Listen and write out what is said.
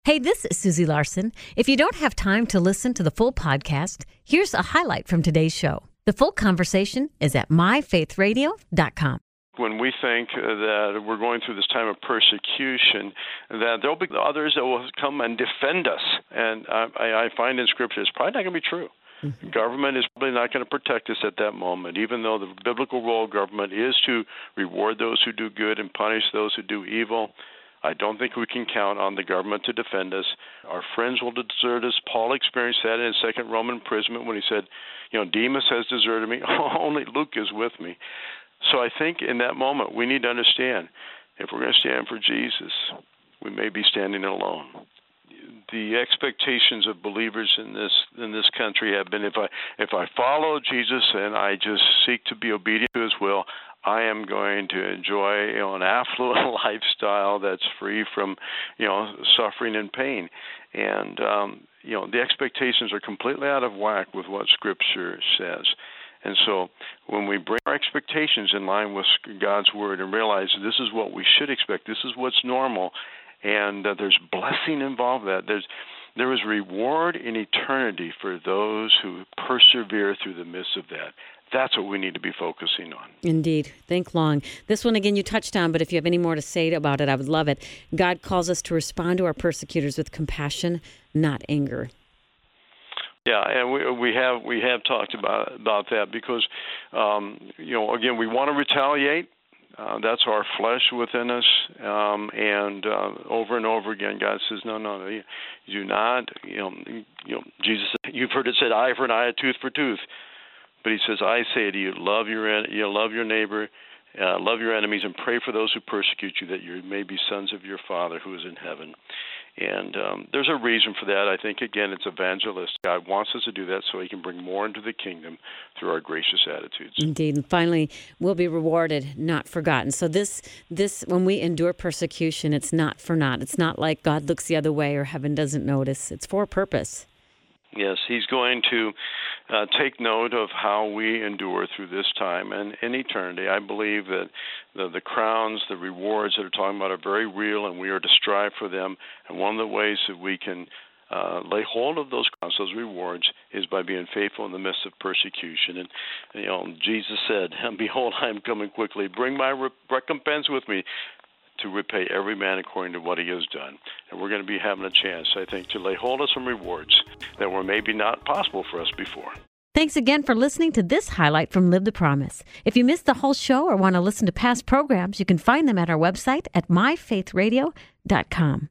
Hey, this is Susie Larson. If you don't have time to listen to the full podcast, here's a highlight from today's show. The full conversation is at myfaithradio.com. When we think that we're going through this time of persecution, that there'll be others that will come and defend us. And I find in Scripture it's probably not going to be true. Mm-hmm. Government is probably not going to protect us at that moment, even though the biblical role of government is to reward those who do good and punish those who do evil. I don't think we can count on the government to defend us. Our friends will desert us. Paul experienced that in his second Roman imprisonment when he said, Demas has deserted me. Only Luke is with me. So I think in that moment we need to understand, if we're going to stand for Jesus, we may be standing alone. The expectations of believers in this country have been, if I follow Jesus and I just seek to be obedient to his will, I am going to enjoy an affluent lifestyle that's free from suffering and pain. And the expectations are completely out of whack with what Scripture says. And so when we bring our expectations in line with God's Word and realize this is what we should expect, this is what's normal, and there's blessing involved in that. There is reward in eternity for those who persevere through the midst of that. That's what we need to be focusing on. Indeed. Think long. This one, again, you touched on, but if you have any more to say about it, I would love it. God calls us to respond to our persecutors with compassion, not anger. Yeah, and we have talked about that because, again, we want to retaliate. That's our flesh within us, and over and over again, God says, no, you do not. Jesus, you've heard it said, eye for an eye, tooth for tooth. But he says, I say to you, love your neighbor, love your enemies, and pray for those who persecute you, that you may be sons of your Father who is in heaven. And there's a reason for that. I think, again, it's evangelist. God wants us to do that so he can bring more into the kingdom through our gracious attitudes. Indeed. And finally, we'll be rewarded, not forgotten. So this, when we endure persecution, it's not for naught. It's not like God looks the other way or heaven doesn't notice. It's for a purpose. Yes, he's going to take note of how we endure through this time and in eternity. I believe that the crowns, the rewards that are talking about are very real, and we are to strive for them. And one of the ways that we can lay hold of those crowns, those rewards, is by being faithful in the midst of persecution. And Jesus said, "Behold, I am coming quickly. Bring my recompense with me, to repay every man according to what he has done." And we're going to be having a chance, I think, to lay hold of some rewards that were maybe not possible for us before. Thanks again for listening to this highlight from Live the Promise. If you missed the whole show or want to listen to past programs, you can find them at our website at myfaithradio.com.